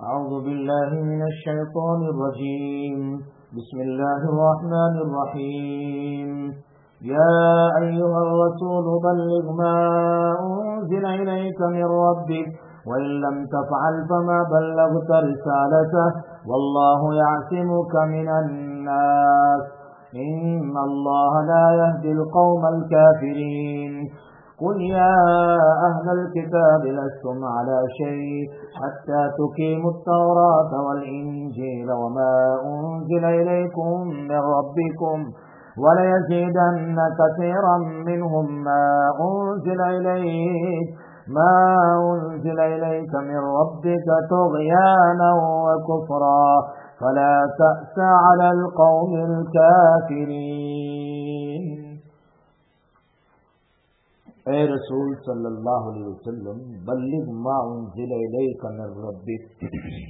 أعوذ بالله من الشيطان الرجيم. بسم الله الرحمن الرحيم. يا أيها الرسول بلغ ما أنزل إليك من ربك وإن لم تفعل فما بلغت رسالته والله يعصمك من الناس إن الله لا يهدي القوم الكافرين. قل يا أهل الكتاب لستم على شيء حتى تقيموا التوراة والإنجيل وما أنزل إليكم من ربكم وليزيدن كثيرا منهم ما أنزل إليك من ربك طغيانا وكفرا فلا تأس على القوم الكافرين. اے رسول صلی اللہ علیہ وسلم بلغ ما انزل الیک من ربک،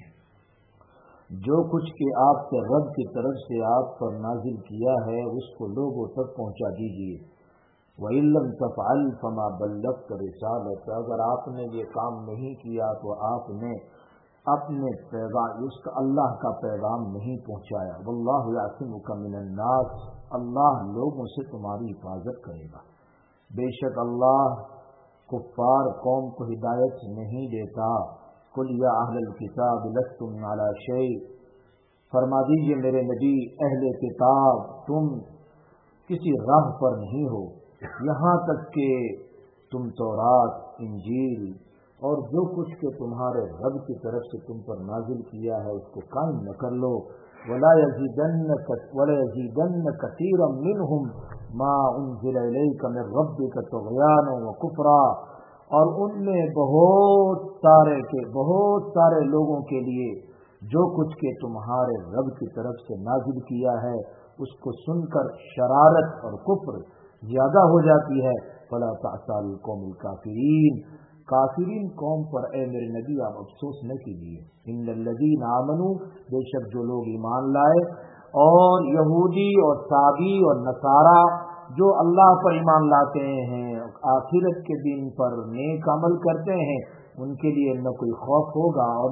جو کچھ کہ آپ کے رب کی طرف سے آپ پر نازل کیا ہے اس کو لوگوں تک پہنچا دیجیے. وَإِن لَّمْ تَفْعَلْ فَمَا بَلَّغْتَ رِسَالَتَهُ، اگر آپ نے یہ کام نہیں کیا تو آپ نے اپنے پیغام اس کا اللہ کا پیغام نہیں پہنچایا. وَاللَّهُ يَعْصِمُكَ مِنَ النَّاسِ، اللہ لوگوں سے تمہاری حفاظت کرے گا. بے شک اللہ کفار قوم کو ہدایت نہیں دیتا. قل یا اہل الکتاب لستم علی شیء، فرما دیجئے میرے نبی اہل کتاب تم کسی راہ پر نہیں ہو یہاں تک کہ تم تورات، انجیل اور جو کچھ کہ تمہارے رب کی طرف سے تم پر نازل کیا ہے اس کو قائم نہ کر لو. ولا يزيدن كثيرا منهم ما انزل اليك من ربك طغيانا وكفرا، اور ان میں بہت سارے لوگوں کے لیے جو کچھ کہ تمہارے رب کی طرف سے نازل کیا ہے اس کو سن کر شرارت اور کفر زیادہ ہو جاتی ہے. فلا تعس على القوم الكافرين، کافرین قوم پر اے میرے نبی آپ افسوس نہ کیجیے. ان الذین آمنوا، بے شک جو لوگ ایمان لائے اور یہودی اور صابی اور نصارہ جو اللہ پر ایمان لاتے ہیں آخرت کے دن پر نیک عمل کرتے ہیں ان کے لیے نہ کوئی خوف ہوگا اور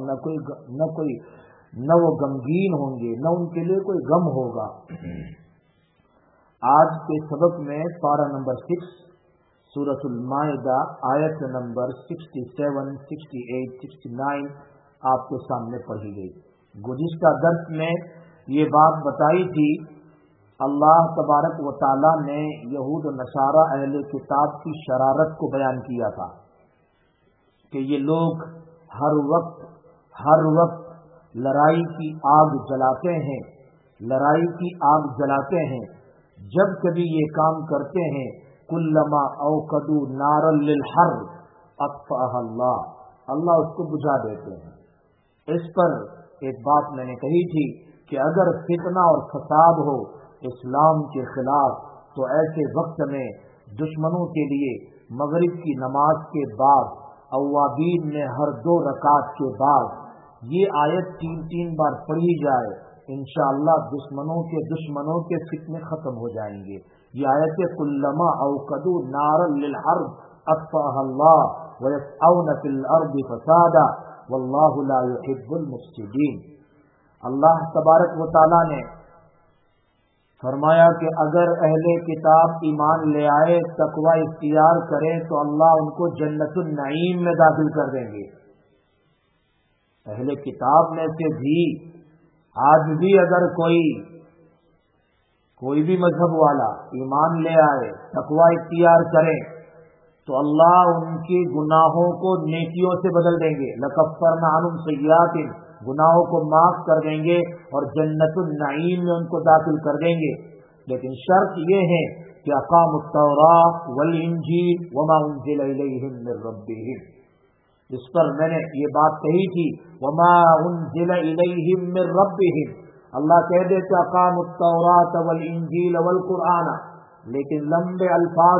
نہ وہ غمگین ہوں گے، نہ ان کے لیے کوئی غم ہوگا. آج کے سبق میں پارہ نمبر 6 سورۃ المائدہ آیت نمبر 67، 68، 69 آپ کے سامنے پڑھی گئی. گزشتہ درس میں یہ بات بتائی تھی، اللہ تبارک و تعالی نے یہود و نصارہ اہل کتاب کی شرارت کو بیان کیا تھا کہ یہ لوگ ہر وقت لڑائی کی آگ جلاتے ہیں. جب کبھی یہ کام کرتے ہیں کلما اوقدوا نارا للحرب اطفأها اللہ اس کو بجھا دیتے ہیں. اس پر ایک بات میں نے کہی تھی کہ اگر فتنہ اور فساد ہو اسلام کے خلاف تو ایسے وقت میں دشمنوں کے لیے مغرب کی نماز کے بعد اوابین میں ہر 2 رکعت کے بعد یہ آیت 3 بار پڑھی جائے انشاءاللہ دشمنوں کے فتنے ختم ہو جائیں گے. یہ آیت کلما اوقدوا نارا للحرب اطفأها اللہ ويسعون في الارض فسادا واللہ لا يحب المفسدین. اللہ تبارک و تعالی نے فرمایا کہ اگر اہل کتاب ایمان لے آئے تقوی اختیار کریں تو اللہ ان کو جنت النعیم میں داخل کر دیں گے. اہل کتاب میں سے بھی آج بھی اگر کوئی بھی مذہب والا ایمان لے آئے تقوی اختیار کریں تو اللہ ان کی گناہوں کو نیکیوں سے بدل دیں گے. لَكَفَّرْنَا عَنْهُمْ سَيِّئَاتِهِمْ، گناہوں کو معاف کر دیں گے اور جنت النعیم میں ان کو داخل کر دیں گے. لیکن شرط یہ ہے کہ اقاموا التوراۃ والانجیل وما انزل الیہم من ربہم. اس پر میں نے یہ بات کہی تھی وما انزل الیہم من ربہم، اللہ کہہ دیتے اقاموا التوراۃ والانجیل والقرآن، لیکن لمبے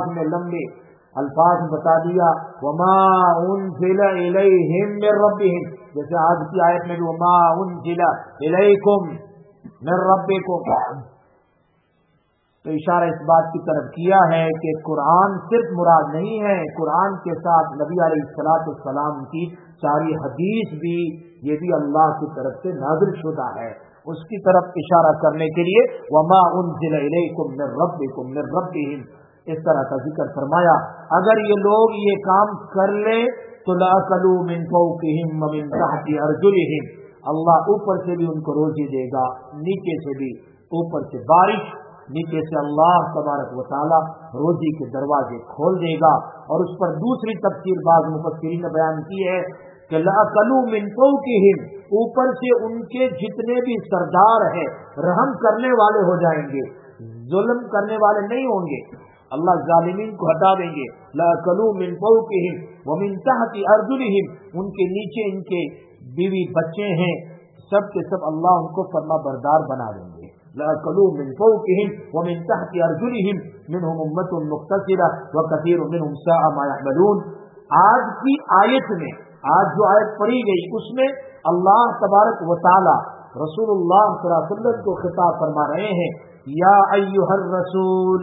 الفاظ بتا دیا وما انزل الیہم من ربہم، جیسے آج کی آیت میں بھی وما انزل الیکم من ربکم. تو اشارہ اس بات کی طرف کیا ہے کہ قرآن صرف مراد نہیں ہے، قرآن کے ساتھ نبی علیہ الصلوۃ والسلام کی ساری حدیث بھی، یہ بھی اللہ کی طرف سے نازل شدہ ہے، اس کی طرف اشارہ کرنے کے لیے وما انزل الیکم من ربکم من ربہم اس طرح کا ذکر فرمایا۔ اگر یہ لوگ یہ کام کر لیں تو لأکلوا من فوقہم ومن تحت ارجلہم، اللہ اوپر سے بھی ان کو روزی دے گا، نیچے سے بھی، اوپر سے بارش، نیچے سے اللہ تبارک و تعالی روزی کے دروازے کھول دے گا۔ اور اس پر دوسری تفسیر بعض مفسرین نے بیان کی ہے کہ لأکلوا من فوقہم، اوپر سے ان کے جتنے بھی سردار ہیں رحم کرنے والے ہو جائیں گے، ظلم کرنے والے نہیں ہوں گے، اللہ ظالمین کو ہٹا دیں گے۔ لأکلوا من فوقہم ومن تحت ارجلہم، ان کے نیچے ان کے بیوی بچے ہیں، سب کے سب اللہ ان کو فرما بردار بنا دیں گے۔ لأکلوا من فوقہم ومن تحت ارجلہم منہم امۃ مقتصدہ وکثیر منہم ساء ما یعملون۔ آج کی آیت میں، آج جو آیت پڑھی گئی اس میں اللہ تبارک و تعالی رسول اللہ صلی اللہ علیہ وسلم کو خطاب فرما رہے ہیں، یا ایھا الرسول،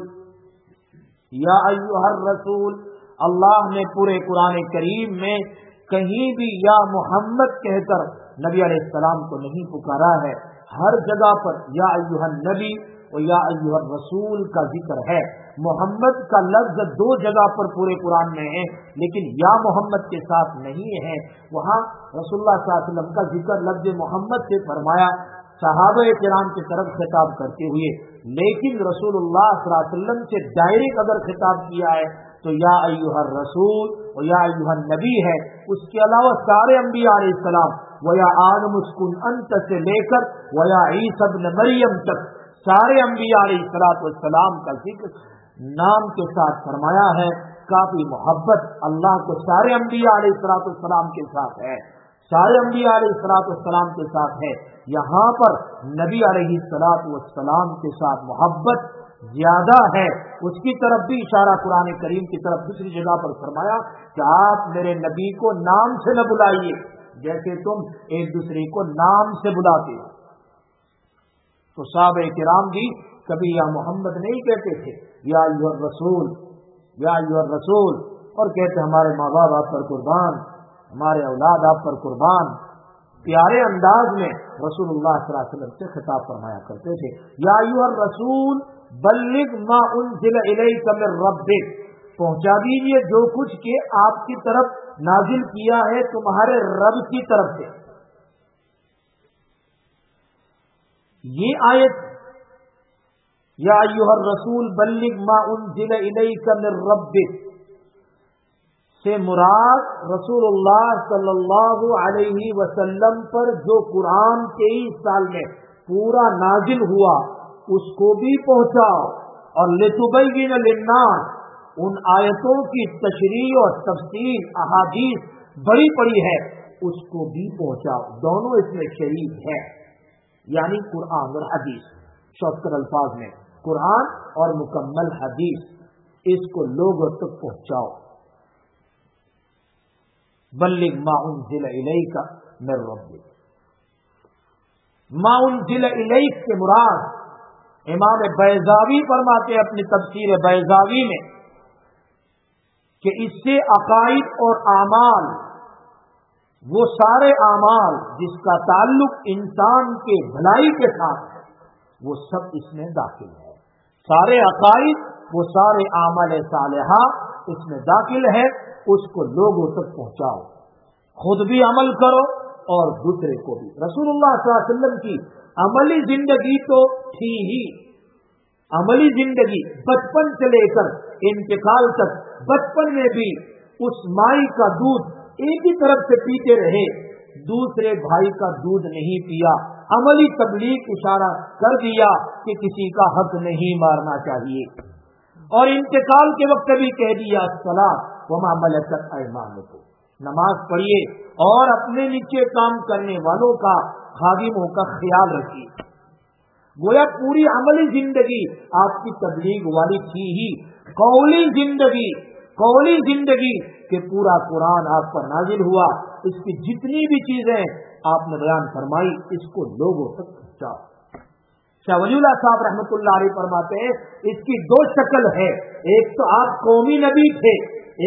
یا ایھا الرسول۔ اللہ نے پورے قرآن کریم میں کہیں بھی یا محمد کہہ کر نبی علیہ السلام کو نہیں پکارا ہے، ہر جگہ پر یا ایھا النبی اور یا ایھا الرسول کا ذکر ہے۔ محمد کا لفظ دو جگہ پر پورے قرآن میں ہے، لیکن یا محمد کے ساتھ نہیں ہے۔ وہاں رسول اللہ صلی اللہ علیہ وسلم کا ذکر لفظ محمد سے فرمایا صحابہ کرام کی طرف خطاب کرتے ہوئے، لیکن رسول اللہ صلی اللہ علیہ وسلم سے ڈائریکٹ اگر خطاب کیا ہے تو یا ایھا الرسول اور یا ایھا النبی ہے۔ اس کے علاوہ سارے انبیاء علیہ السلام وَيَا آدَمُ اسْكُنْ أَنْتَ سے لے کر وَيَا عِيسَى ابْنَ مَرْيَمَ تک سارے انبیاء علیہ السلام کا ذکر نام کے ساتھ فرمایا ہے۔ کافی محبت اللہ کو سارے انبیاء علیہ السلام کے ساتھ ہے، سارے انبیاء علیہ السلام کے ساتھ ہے۔ یہاں پر نبی علیہ السلام کے ساتھ محبت زیادہ ہے، اس کی طرف بھی اشارہ قرآن کریم کی طرف دوسری جگہ پر فرمایا کہ آپ میرے نبی کو نام سے نہ بلائیے جیسے تم ایک دوسرے کو نام سے بلاتے ہو۔ تو صحابہ کرام بھی کبھی یا محمد نہیں کہتے تھے، یا ایھا الرسول، یا ایھا الرسول، اور کہتے ہمارے ماں باپ آپ پر قربان، ہمارے اولاد آپ پر قربان۔ پیارے انداز میں رسول اللہ صلی اللہ علیہ وسلم سے خطاب فرمایا کرتے تھے، یا ایھا الرسول بلغ ما انزل الیک من ربک، پہنچا دیجیے جو کچھ کہ آپ کی طرف نازل کیا ہے تمہارے رب کی طرف سے۔ یہ آیت یا ایھا الرسول بلغ ما انزل الیک من ربک سے مراد رسول اللہ صلی اللہ علیہ وسلم پر جو قرآن 23 سال میں پورا نازل ہوا اس کو بھی پہنچاؤ، اور لتبین للناس، ان آیتوں کی تشریح اور تفسیر احادیث بڑی پڑی ہے اس کو بھی پہنچاؤ، دونوں اس میں شریک ہے، یعنی قرآن اور حدیث، شارٹ الفاظ میں قرآن اور مکمل حدیث، اس کو لوگوں تک پہنچاؤ۔ بلغ ما انزل الیک من ربک، ما انزل الیک سے مراد امام بیضاوی فرماتے ہیں اپنی تفسیر بیضاوی میں کہ اس سے عقائد اور اعمال، وہ سارے اعمال جس کا تعلق انسان کے بھلائی کے ساتھ ہے وہ سب اس میں داخل ہے، سارے عقائد، وہ سارے اعمال صالحہ اس میں داخل ہے، اس کو لوگوں تک پہنچاؤ، خود بھی عمل کرو اور دوسرے کو بھی۔ رسول اللہ صلی اللہ علیہ وسلم کی عملی زندگی تو تھی ہی، عملی زندگی بچپن سے لے کر انتقال تک، بچپن میں بھی اس مائی کا دودھ ایک ہی طرف سے پیتے رہے، دوسرے بھائی کا دودھ نہیں پیا، عملی تبلیغ اشارہ کر دیا کہ کسی کا حق نہیں مارنا چاہیے، اور انتقال کے وقت بھی کہہ دیا الصلاۃ وما ملکت ایمانکم، نماز پڑھیے اور اپنے نیچے کام کرنے والوں کا، خادموں کا خیال رکھیے۔ گویا پوری عملی زندگی آپ کی تبلیغ والی تھی ہی، قولی زندگی کہ پورا قرآن آپ پر نازل ہوا، اس کی جتنی بھی چیزیں آپ نے بیان فرمائی اس کو لوگوں تک پہنچاؤ۔ शाह वलीउल्लाह साहब रहमतुल्लाह अलैह फरमाते हैं इसकी दो शक्ल है, एक तो आप कौमी नबी थे,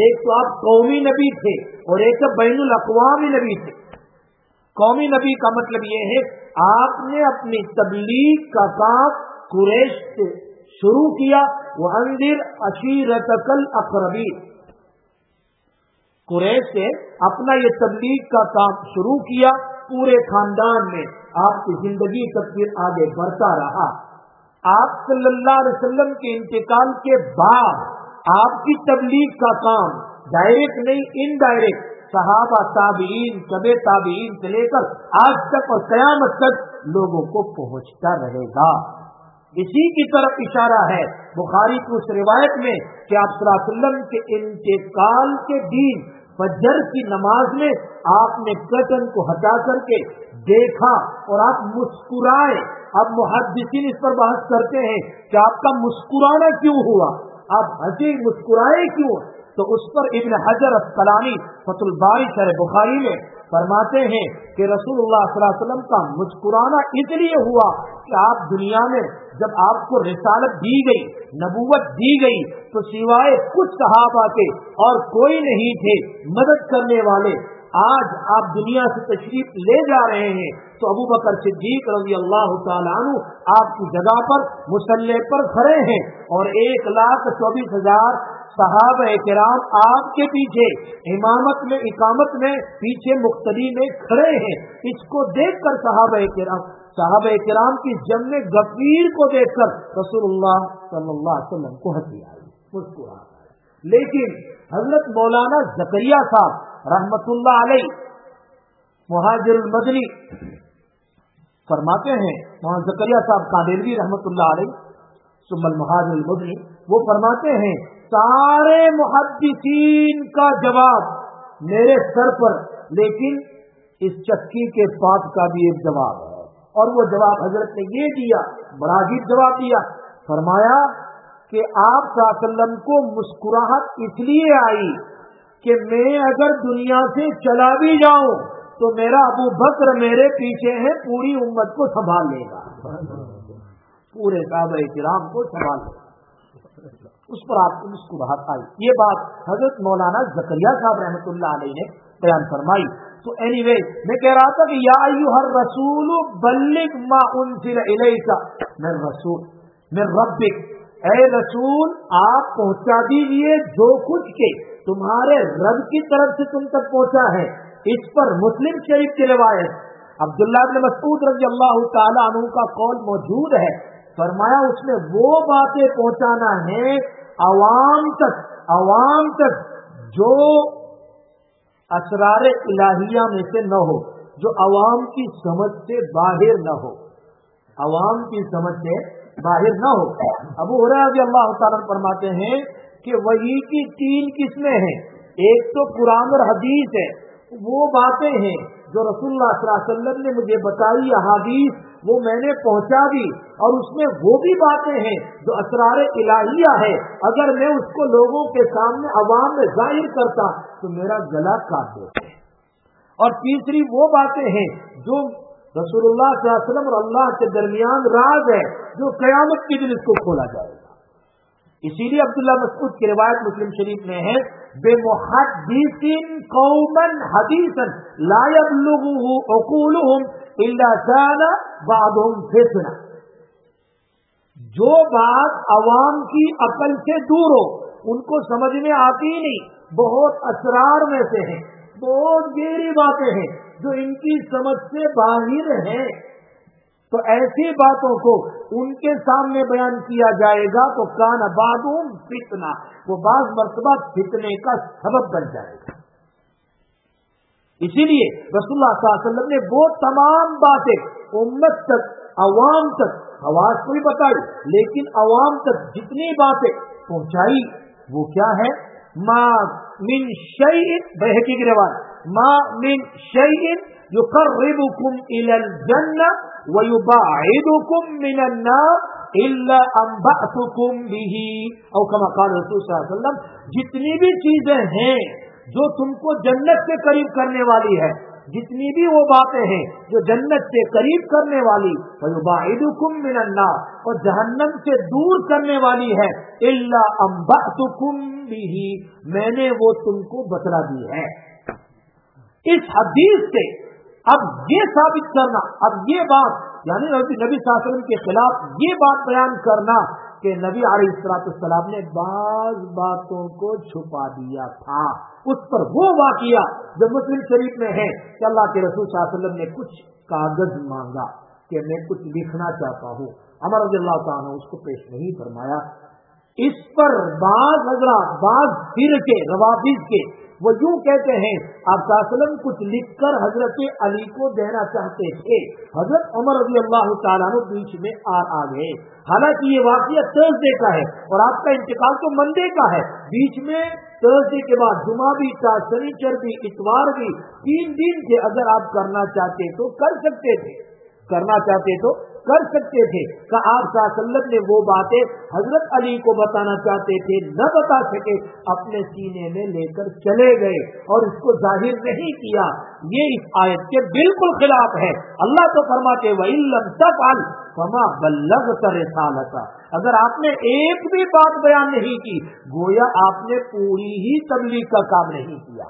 और एक बैनुल अक़वामी नबी थे। कौमी नबी का मतलब ये है आपने अपनी तबलीग का काम कुरैश से शुरू किया, वअंदिर अशीरतकल अक़रबीन, कुरैश से अपना ये तबलीग का काम शुरू किया, पूरे खानदान में आपकी जिंदगी तक फिर आगे बढ़ता रहा। आप सल्लल्लाहु अलैहि वसल्लम के इंतकाल के बाद आपकी तबलीग का काम डायरेक्ट नहीं इनडायरेक्ट सहाबा ताबीन तबे ताबीन से लेकर आज तक और कयामत तक लोगों को पहुंचता रहेगा। इसी की तरफ इशारा है बुखारी की उस रिवायत में कि आप सल्लल्लाहु अलैहि वसल्लम के इंतकाल के दिन फजर की नमाज में आपने कर्टन को हटा करके देखा और आप मुस्कुराए। अब मुहद्दिसीन इस पर बहस करते हैं कि आपका मुस्कुराना क्यों हुआ, आप हंसे मुस्कुराए क्यों? तो उस पर इब्न हजर अस्कलानी फतुल बारी शरह बुखारी में फरमाते हैं कि रसूलुल्लाह सल्लल्लाहु अलैहि वसल्लम का मुस्कुराना इसलिए हुआ कि आप दुनिया में जब आपको रिसालत दी गई, नबूवत दी गई, तो सिवाय कुछ सहाबा के और कोई नहीं थे मदद करने वाले। आज आप दुनिया से तशरीफ ले जा रहे हैं तो अबू बकर सिद्दीक रज़ी अल्लाह तआला अन्हु आपकी जगह पर मुसल्ले पर खड़े हैं और 1,24,000 सहाबा किराम आपके पीछे इमामत में इकामत में पीछे मुक्तदी में खड़े हैं। इसको देखकर सहाबा किराम की जम्मे गफीर को देखकर रसूलुल्लाह सल्लल्लाहु अलैहि वसल्लम को हंसी आई, मुस्कुरा। लेकिन हजरत मौलाना ज़करिया साहब रहमतुल्लाह अलैह मुहाजिरुल मदनी फरमाते हैं, मौलाना ज़करिया साहब कादेरी रहमतुल्लाह अलैह सुम्मल मुहाजिरुल मदनी, वो फरमाते हैं सारे मुहद्दिसीन का जवाब मेरे सर पर, लेकिन इस चक्की के पात का भी एक जवाब है। और वो जवाब हजरत ने ये दिया, बड़ा अजीब जवाब दिया। फरमाया कि आप सल्लल्लाहु अलैहि वसल्लम को मुस्कुराहट इसलिए आई कि मैं अगर दुनिया से चला भी जाऊं तो मेरा अबू बकर मेरे पीछे है, पूरी उम्मत को संभाल लेगा, पूरे सहाबा किराम को संभाल लेगा। उस पर आपको मुस्कुराहट आई। ये बात हजरत मौलाना ज़करिया साहब रहमतुल्लाह अलैह ने बयान फरमाई। तो एनीवे मैं कह रहा था कि या अय्युहर रसूल बल्लिग मा उनज़िला इलैका मिन रब्बिक, ऐ रसूल आप पहुंचा दीजिए जो कुछ के तुम्हारे रब की तरफ से तुम तक पहुंचा है। इस पर मुस्लिम शरीफ की रिवायत अब्दुल्लाह इब्न मसऊद रज़ी अल्लाह तआला अन्हु का कौल मौजूद है। फरमाया उसमें वो बातें पहुंचाना है अवाम तक जो असरार इलाहिया में से न हो, जो अवाम की समझ से बाहर न हो, अवाम की समझ से बाहर न हो। अबू हुरैरा रज़ी अल्लाह तआला फरमाते हैं कि वही की 3 किस्में हैं। एक तो कुरान और हदीस है, वो बातें हैं जो रसूलुल्लाह सल्लल्लाहु अलैहि वसल्लम ने मुझे बताई, अहादीस वो मैंने पहुंचा दी, और उसमें वो भी बातें हैं जो असरार इलाहिया है, अगर मैं उसको लोगों के सामने अवाम में जाहिर करता तो मेरा गला काट देते। और तीसरी वो बातें हैं जो रसूलुल्लाह सल्लल्लाहु अलैहि वसल्लम और अल्लाह के दरमियान राज है, जो क़यामत के दिन इसको खोला जाएगा। इसीलिए अब्दुल्लाह मसऊद की रिवायत मुस्लिम शरीफ में है, बेमुहद्दिसिन कौमन हदीसन ला यबलुगुहु उकूलुहुम इल्ला काना बादहुम फितना। जो बात अवाम की अकल से दूर हो, उनको समझ में आती नहीं, बहुत असरार में से है, बहुत गहरी बातें हैं जो इनकी समझ से बाहर हैं, तो ऐसी बातों को उनके सामने बयान किया जाएगा तो कान बादुम फितना, वो बाज मर्तबा फितने का सबब बन जाएगा। इसीलिए रसूलुल्लाह सल्लल्लाहु अलैहि वसल्लम ने वो तमाम बातें उम्मत तक, अवाम तक, आवाज को भी बताई, लेकिन अवाम तक जितनी बातें पहुंचाई वो क्या है, मा मिन शैइन, बहकी की रिवायत, मा मिन शैइन युकर्रिबुकुम इलल जन्नह व युबाइदुकुम मिनन नार इल्ला अंबअतुकुम बिही, औ कमा क़ाल रसूल सल्लल्लाहु अलैहि वसल्लम, जितनी भी चीजें हैं जो तुमको जन्नत के करीब करने वाली है, جتنی بھی وہ باتیں ہیں جو جنت سے قریب کرنے والی وَيُبَاعِدُكُم مِّنَ النَّارِ اور جہنم سے دور کرنے والی ہے إِلَّا أَنبَأْتُكُم بِهِ میں نے وہ تم کو بتلا دی ہے. اس حدیث سے اب یہ ثابت کرنا، اب یہ بات یعنی نبی صلی اللہ علیہ وسلم کے خلاف یہ بات بیان کرنا کہ نبی علیہ السلام نے بعض باتوں کو چھپا دیا تھا. اس پر وہ واقعہ جو مسلم شریف میں ہے کہ اللہ کے رسول صلی اللہ علیہ وسلم نے کچھ کاغذ مانگا کہ میں کچھ لکھنا چاہتا ہوں. عمر رضی اللہ تعالیٰ نے اس کو پیش نہیں فرمایا. اس پر بعض حضرات بعض فرقے روافض کے وہ یوں کہتے ہیں آپ صلی اللہ علیہ وسلم کچھ لکھ کر حضرت علی کو دینا چاہتے تھے. حضرت عمر رضی اللہ تعالیٰ نے بیچ میں آ گئے. حالانکہ یہ واقعہ تھرسڈے کا ہے اور آپ کا انتقال تو منڈے کا ہے. بیچ میں تھرسڈے کے بعد جمعہ بھی تھا، شنیچر بھی، اتوار بھی، 3 دن تھے. اگر آپ کرنا چاہتے تو کر سکتے تھے، کرنا چاہتے تو کر سکتے تھے کہ آپ صلی اللہ علیہ وسلم نے وہ باتیں حضرت علی کو بتانا چاہتے تھے نہ بتا سکے، اپنے سینے میں لے کر چلے گئے اور اس کو ظاہر نہیں کیا. یہ اس آیت کے بالکل خلاف ہے. اللہ تو فرماتے وَإِن لَّمْ تَفْعَلْ فَمَا بَلَّغْتَ رِسَالَتَهُ اگر آپ نے ایک بھی بات بیان نہیں کی گویا آپ نے پوری ہی تبلیغ کا کام نہیں کیا.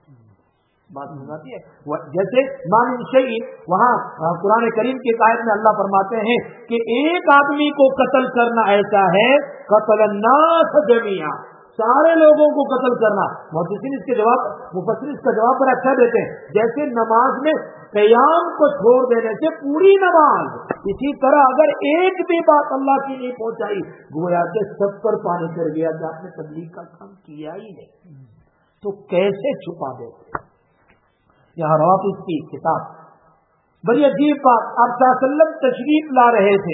بات سمجھاتی ہے جیسے مان شیء وہاں قرآن کریم کی آیت میں اللہ فرماتے ہیں کہ ایک آدمی کو قتل کرنا ایسا ہے قتل الناس جميعا، سارے لوگوں کو قتل کرنا. مفسرین اس کا جواب پر اچھا دیتے ہیں جیسے نماز میں قیام کو چھوڑ دینے سے پوری نماز، اسی طرح اگر ایک بھی بات اللہ کی نہیں پہنچائی گویا کہ سب پر پانی چڑھ گیا کہ آپ نے تبلیغ کا کام کیا ہی نہیں. تو کیسے چھپا دیتے؟ یہاں روافض کی کتاب بڑی عجیب بات. آپ صلی اللہ علیہ وسلم تشریف لا رہے تھے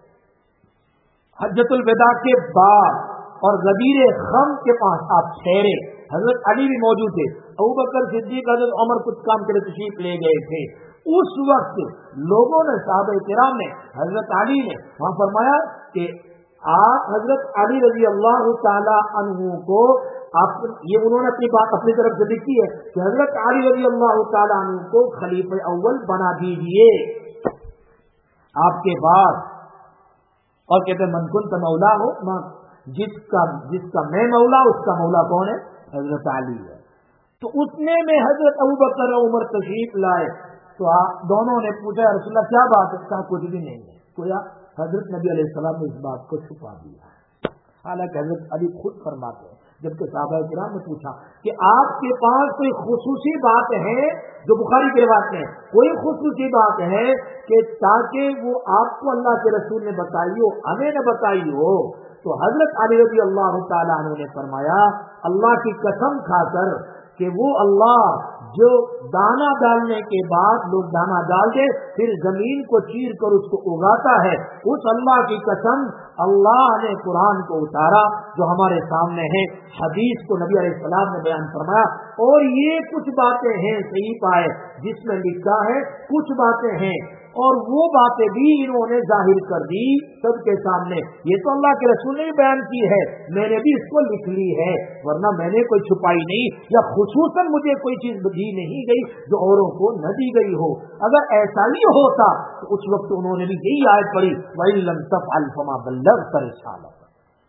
حجۃ الوداع کے بعد اور غدیر خم کے پاس آپ ٹھہرے. حضرت علی بھی موجود تھے، ابوبکر صدیق حضرت عمر کچھ کام کے لیے تشریف لے گئے تھے. اس وقت لوگوں نے صحابہ کرام نے حضرت علی نے وہاں فرمایا کہ آپ حضرت علی رضی اللہ تعالی عنہ کو یہ انہوں نے اپنی بات اپنی طرف سے لکھی ہے کہ حضرت علی رضی اللہ تعالیٰ عنہ کو خلیفہ اول بنا دیجیے آپ کے بعد. اور کہتے ہیں من کنت مولا ہو، جس کا میں مولا اس کا مولا کون ہے؟ حضرت علی ہے. تو اتنے میں حضرت ابوبکر اور عمر تشریف لائے تو دونوں نے پوچھا رسول اللہ کیا بات ہے؟ کہا کچھ بھی نہیں ہے. گویا حضرت نبی علیہ السلام نے اس بات کو چھپا دیا. حالانکہ حضرت علی خود فرماتے ہیں جبکہ صحابہ کرام نے پوچھا کہ آپ کے پاس کوئی خصوصی بات ہے جو بخاری کے روایت میں کوئی خصوصی بات ہے کہ تاکہ وہ آپ کو اللہ کے رسول نے بتائی ہو ہمیں نہ بتائی ہو؟ تو حضرت علی رضی اللہ تعالیٰ عنہ نے فرمایا اللہ کی قسم کھا کر کہ وہ اللہ جو دانا ڈالنے کے بعد لوگ دانا ڈال دے پھر زمین کو چیر کر اس کو اگاتا ہے، اس اللہ کی قسم اللہ نے قرآن کو اتارا جو ہمارے سامنے ہے، حدیث کو نبی علیہ السلام نے بیان فرمایا اور یہ کچھ باتیں ہیں صحیح پائے جس میں لکھا ہے کچھ باتیں ہیں اور وہ باتیں بھی انہوں نے ظاہر کر دی سب کے سامنے. یہ تو اللہ کے رسول نے بیان کی ہے، میں نے بھی اس کو لکھ لی ہے، ورنہ میں نے کوئی چھپائی نہیں یا خصوصاً مجھے کوئی چیز دی نہیں گئی جو اوروں کو نہ دی گئی ہو. اگر ایسا ہی ہوتا تو اس وقت انہوں نے بھی یہی آیت پڑھی وَإِن لَّمْ تَفْعَلْ فَمَا بَلَّغْتَ رِسَالَتَهُ.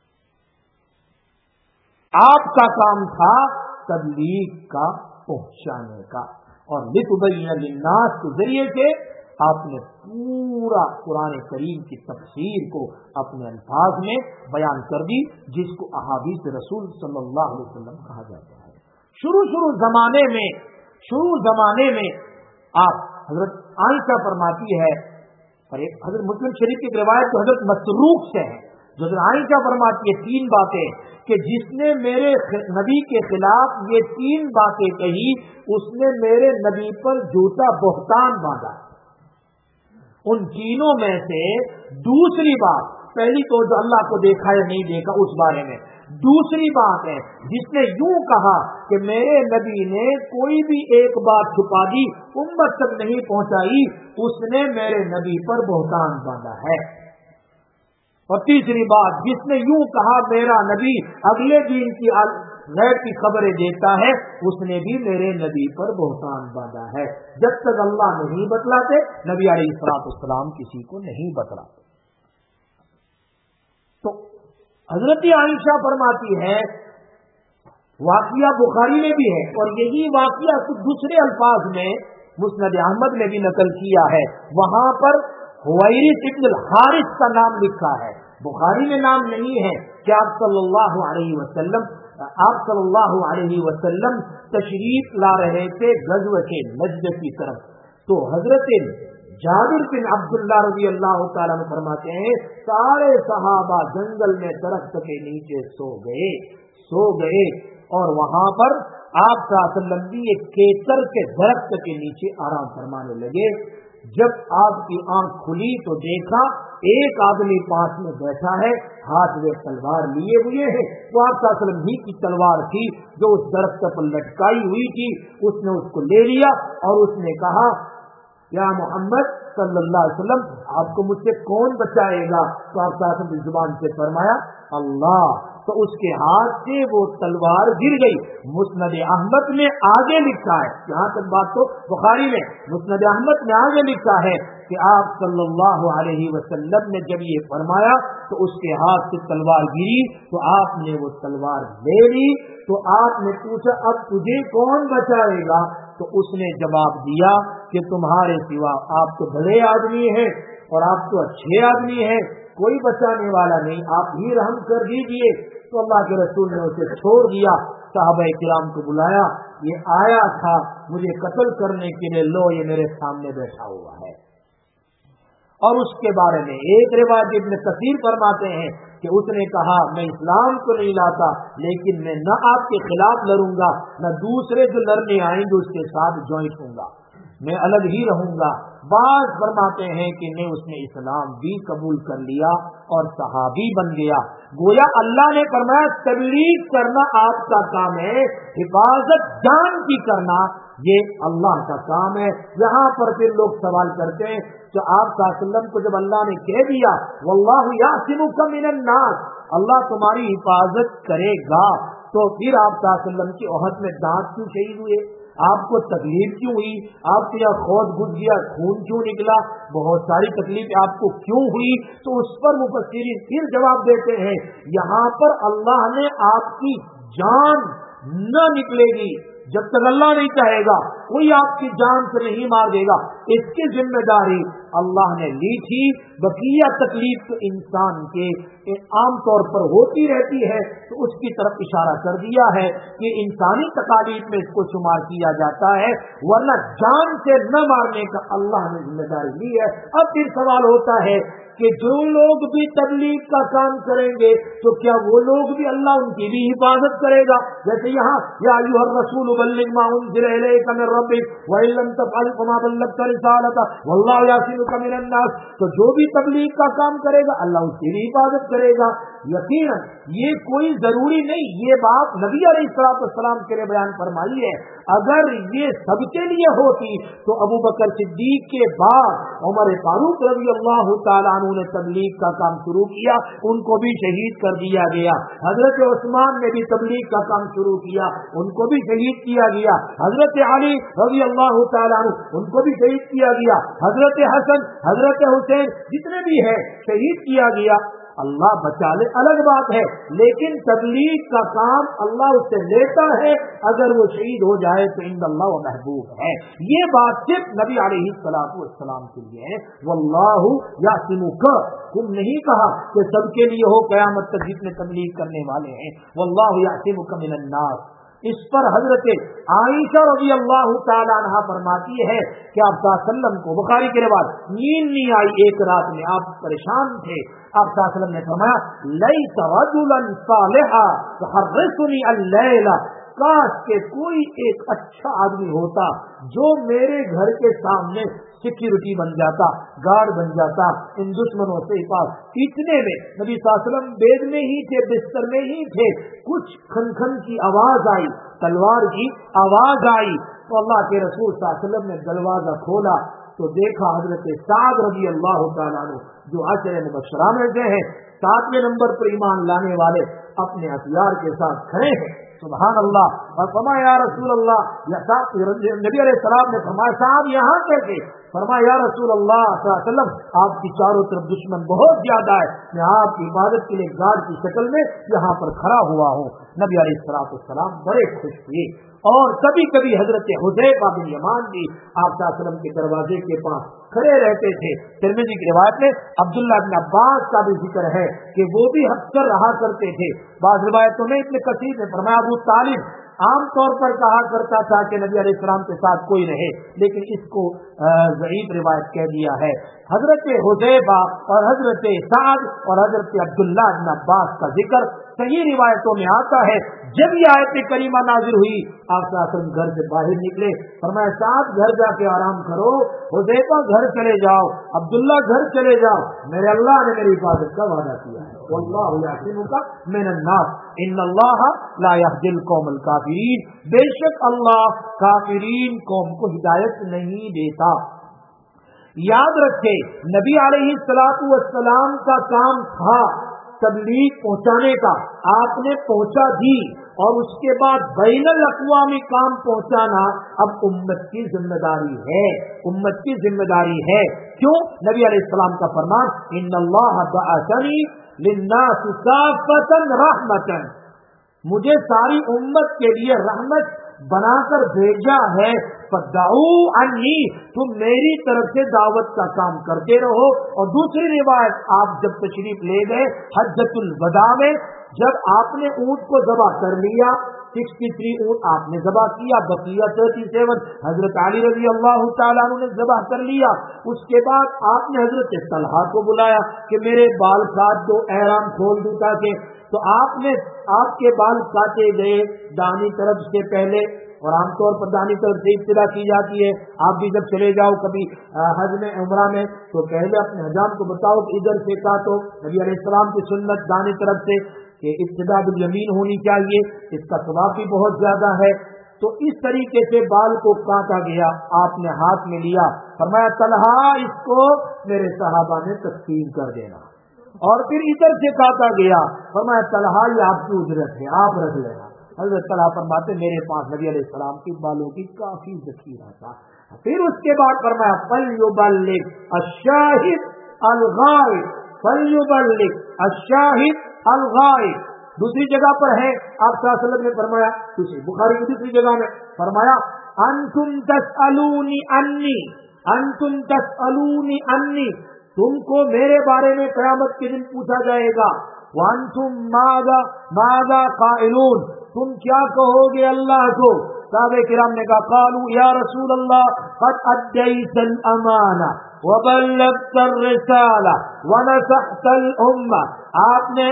آپ کا کام تھا تبلیغ کا پہنچانے کا اور لِتُبَيِّنَ لِلنَّاسِ کے ذریعے سے آپ نے پورا قرآن کریم کی تفسیر کو اپنے الفاظ میں بیان کر دی جس کو احادیث رسول صلی اللہ علیہ وسلم کہا جاتا ہے. شروع زمانے میں آپ حضرت عائشہ فرماتی ہے اور ایک حضرت مسلم شریف کی روایت جو حضرت مسروق سے ہے جو حضرت عائشہ فرماتی ہے 3 باتیں کہ جس نے میرے نبی کے خلاف یہ 3 باتیں کہی اس نے میرے نبی پر جھوٹا بہتان باندھا. ان تینوں میں سے دوسری بات، پہلی تو جو اللہ کو دیکھا یا نہیں دیکھا اس بارے میں، دوسری بات ہے جس نے یوں کہا کہ میرے نبی نے کوئی بھی ایک بات چھپا دی امت تک نہیں پہنچائی اس نے میرے نبی پر بہتان باندھا ہے. اور تیسری بات جس نے یوں کہا میرا نبی اگلے دن کی غیب کی खबरें देता है, उसने भी मेरे नबी पर बहतान बांधा है. जब तक अल्लाह नहीं बतलाते, नबी अलैहिस्सलाम किसी को नहीं बतलाते. तो हजरत आयशा फरमाती है, वाक़िया बुखारी में भी है और यही वाक़िया कुछ दूसरे अल्फाज में मुस्नद अहमद में भी नकल किया है. वहां पर हुवैरिस इब्न अल-हारिस का नाम लिखा है, बुखारी में नाम नहीं है कि आप सल्लल्लाहु अलैहि वसल्लम तशरीफ ला रहे थे गज़वत नजद की तरफ. तो हजरत जाबिर बिन अब्दुल्लाह रज़ी अल्लाह तआला अन्हु फरमाते हैं, सारे सहाबा जंगल में दरख्त के नीचे सो गए और वहां पर आप सल्लल्लाहु अलैहि वसल्लम भी एक केसर के दरख्त के नीचे आराम फरमाने लगे. जब आपकी आंख खुली तो देखा एक आदमी पास में बैठा है, हाथ में तलवार लिए हुए है. वो आप सल्लल्लाहु अलैहि वसल्लम ही की तलवार थी जो उस दरख्त पर लटकाई हुई थी. उसने उसको ले लिया और उसने कहा, या मोहम्मद सल्लल्लाहु अलैहि वसल्लम, आपको मुझसे कौन बचाएगा? तो आप सल्लल्लाहु अलैहि वसल्लम जुबान से फरमाया, अल्लाह. तो उसके हाथ से वो तलवार गिर गई. मुस्नद अहमद में आगे लिखा है, यहाँ तक बात तो बुखारी में, मुस्नद अहमद में आगे लिखा है कि आप सल्लल्लाहु अलैहि वसल्लम ने जब ये फरमाया तो उसके हाथ से तलवार गिरी, तो आपने वो तलवार ले ली. तो आपने पूछा, अब तुझे कौन बचाएगा? तो उसने जवाब दिया कि तुम्हारे सिवा आप तो बड़े आदमी हैं और आप तो अच्छे आदमी हैं, कोई बचाने वाला नहीं, आप ही रहम कर दीजिए. तो अल्लाह के रसूल ने उसे छोड़ दिया. सहाबाए किराम को बुलाया, ये आया था मुझे कत्ल करने के लिए, लो ये मेरे सामने बैठा हुआ है. और उसके बारे में एक रिवायत इब्न कसीर फरमाते हैं कि उसने कहा, मैं इस्लाम को नहीं लाता, लेकिन मैं न आपके खिलाफ लड़ूंगा न दूसरे जो लड़ने आएंगे उसके साथ ज्वाइंट होऊंगा, मैं अलग ही रहूंगा. बात फरमाते हैं कि नहीं, उसने इस्लाम भी कबूल कर लिया और सहाबी बन गया. गोया अल्लाह ने फरमाया तबलीग करना आपका काम है, हिफाजत जान की करना ये अल्लाह का काम है. यहाँ पर फिर लोग सवाल करते हैं कि आप सल्लल्लाहु अलैहि वसल्लम को जब अल्लाह ने कह दिया वल्लाहु यासिमुका मिनन नास, अल्लाह तुम्हारी हिफाजत करेगा, तो फिर आप सल्लल्लाहु अलैहि वसल्लम की ओहद में दांत क्यों शहीद हुए? आपको तकलीफ क्यों हुई? आपको यहाँ खौद घुस गया, खून क्यों निकला? बहुत सारी तकलीफ आपको क्यों हुई? तो उस पर मुफस्सिरीन फिर जवाब देते हैं, यहाँ पर अल्लाह ने आपकी जान न निकलेगी जब तक अल्लाह नहीं चाहेगा, कोई आपकी जान से नहीं मार देगा, इसकी जिम्मेदारी अल्लाह ने ली थी. बकिया तकलीफ तो इंसान के आमतौर पर होती रहती है, तो उसकी तरफ इशारा कर दिया है कि इंसानी तकालीफ में इसको शुमार किया जाता है, वरना जान से न मारने का अल्लाह ने जिम्मेदारी ली है. अब फिर सवाल होता है कि जो लोग भी तबलीग का काम करेंगे तो क्या वो लोग भी अल्लाह उनकी भी हिफाजत करेगा? जैसे यहाँ या अय्युहर रसूल बल्लिग मा उनज़िला इलैका मिन रब्बिक व इन लम तफ़अल फमा बल्लगता रिसालता वल्लाहु यासिमुका मिनन नास. तो जो भी तबलीग का काम करेगा अल्लाह उसकी भी हिफाजत करेगा. यकीनन ये कोई जरूरी नहीं, ये बात नबी अलैहिस्सलाम के लिए बयान फरमाई है. अगर ये सबके लिए होती तो अबू बकर सिद्दीक के बाद उमर फारूक रज़ी अल्लाह तआला अन्हु ने तबलीग का काम शुरू किया, उनको भी शहीद कर दिया गया. हजरत उस्मान ने भी तबलीग का काम शुरू किया, उनको भी शहीद किया गया. हजरत अली रज़ी अल्लाह तआला अन्हु उनको भी शहीद किया गया. हजरत हसन, हजरत हुसैन जितने भी हैं शहीद किया गया. अल्लाह बचा ले अलग बात है, लेकिन तबलीग का काम अल्लाह उससे लेता है. अगर वो शहीद हो जाए तो इंदल्लाह व महबूब है. ये बात सिर्फ नबी अलैहिस्सलातु वस्सलाम के लिए है. वल्लाहु यासिमुका, तुम नहीं कहा कि सबके लिए हो क़यामत तक जितने तबलीग करने वाले हैं. वल्लाहु यासिमुका मिनन नास. इस पर हजरत आयशा रज़ी अल्लाह तआला अन्हा फरमाती है कि आप सल्लल्लाहु अलैहि वसल्लम को बुखारी के बाद नींद नहीं आई, एक रात में आप परेशान थे. आप सल्लल्लाहु अलैहि वसल्लम ने फरमाया लैसा रजुलन सालिहा तुहर्रिसुनी अल-लैला, काश के कोई एक अच्छा आदमी होता जो मेरे घर के सामने सिक्योरिटी बन जाता, गार्ड बन जाता, इन दुश्मनों से हिफाजत. इतने में नबी सल्लल्लाहु अलैहि वसल्लम बेड में ही थे, बिस्तर में ही थे, कुछ खनखन की आवाज आई, तलवार की आवाज आई. तो अल्लाह के रसूल सल्लल्लाहु अलैहि वसल्लम ने दरवाजा खोला तो देखा हजरत साद रज़ी अल्लाह तआला अन्हु जो अशरे मुबश्शरा में से हैं, 7वें नंबर पर ईमान लाने वाले, اپنے ہتھیار کے ساتھ کھڑے ہیں، سبحان اللہ، اور فرمایا یا رسول اللہ، نبی علیہ السلام نے فرمایا صاحب یہاں کیسے؟ فرمایا یا رسول اللہ صلی اللہ علیہ وسلم آپ کی چاروں طرف دشمن بہت زیادہ ہے، میں آپ کی عبادت کے لیے گارڈ کی شکل میں یہاں پر کھڑا ہوا ہوں۔ نبی علیہ السلام بڑے خوش ہوئے، اور کبھی کبھی حضرت حذیفہ بن یمان بھی آپ صلی اللہ علیہ وسلم کے دروازے کے پاس کھڑے رہتے تھے۔ ترمذی کی روایت میں عبداللہ بن عباس کا بھی ذکر ہے کہ وہ بھی اکثر رہا کرتے تھے۔ بعض روایتوں میں ابن کثیر نے فرمایا ابو طالب عام طور پر کہا کرتا تھا کہ نبی علیہ السلام کے ساتھ کوئی رہے، لیکن اس کو ضعیف روایت کہہ دیا ہے۔ حضرت حذیفہ اور حضرت سعد اور حضرت عبداللہ بن عباس کا ذکر صحیح روایتوں میں آتا ہے۔ جب یہ آیت کریمہ نازل ہوئی آپ صلی اللہ علیہ وسلم گھر سے باہر نکلے، فرمایا سعد گھر جا کے آرام کرو، حذیفہ گھر چلے جاؤ، عبداللہ گھر چلے جاؤ، میرے اللہ نے میری حفاظت کا وعدہ کیا ہے، واللہ یعصمک من الناس ان اللہ لا یہدی القوم الکافرین، بے شک اللہ کافرین قوم کو ہدایت نہیں دیتا۔ یاد رکھے نبی علیہ الصلوۃ والسلام کا کام تھا تبلیغ پہنچانے کا، آپ نے پہنچا دی، اور اس کے بعد بین الاقوامی کام پہنچانا اب امت کی ذمہ داری ہے، امت کی ذمہ داری ہے۔ کیوں؟ نبی علیہ السلام کا فرمان ان اللہ بعثنی للناس کافۃ رحمۃ، مجھے ساری امت کے لیے رحمت بنا کر بھیجا ہے، فدعوا عنی، تم میری طرف سے دعوت کا کام کرتے رہو۔ اور دوسری روایت آپ جب تشریف لے گئے حجۃ الوداع میں، جب آپ نے اونٹ کو ذبح کر لیا، 63 اونٹ آپ نے ذبح کیا، بقیہ 37 حضرت علی رضی اللہ تعالیٰ عنہ نے ذبح کر لیا۔ اس کے بعد آپ نے حضرت طلحہ کو بلایا کہ میرے بال کاٹ دو، احرام کھول دوں تاکہ، تو آپ کے بال کاٹے گئے دانی طرف سے پہلے، اور عام طور پر دانی طرف سے ابتدا کی جاتی ہے۔ آپ بھی جب چلے جاؤ کبھی حج میں عمرہ میں تو پہلے اپنے حجام کو بتاؤ کہ ادھر سے کاٹو، نبی علیہ السلام کی سنت دانی طرف سے کہ ابتدا بالیمین ہونی چاہیے، اس کا ثواب بھی بہت زیادہ ہے۔ تو اس طریقے سے بال کو کاٹا گیا، آپ نے ہاتھ میں لیا، فرمایا طلحہ اس کو میرے صحابہ نے تقسیم کر دینا، اور پھر ادھر سے کاٹا گیا، فرمایا طلحہ یہ آپ کی اجرت ہے، آپ رکھ لینا۔ حضرت طلحہ فرماتے میرے پاس نبی علیہ السلام کی بالوں کی کافی ذخیرہ تھا۔ پھر اس کے بعد فرمایا فلیبلغ الشاہد الغائب، فلیبلغ الشاہد الغائب۔ دوسری جگہ پر ہے آپ صلی اللہ علیہ وسلم نے فرمایا، دوسری بخاری کی دوسری جگہ میں فرمایا انتم تسألونی انی، انتم تسألونی انی، تم کو میرے بارے میں قیامت کے دن پوچھا جائے گا، وانتم ماذا قائلون، تم کیا کہو گے اللہ کو؟ صحابہ کرام نے کہا قالوا یا رسول اللہ قد ادیت الامانہ وبلغت الرسالہ ونصحت الامہ، آپ نے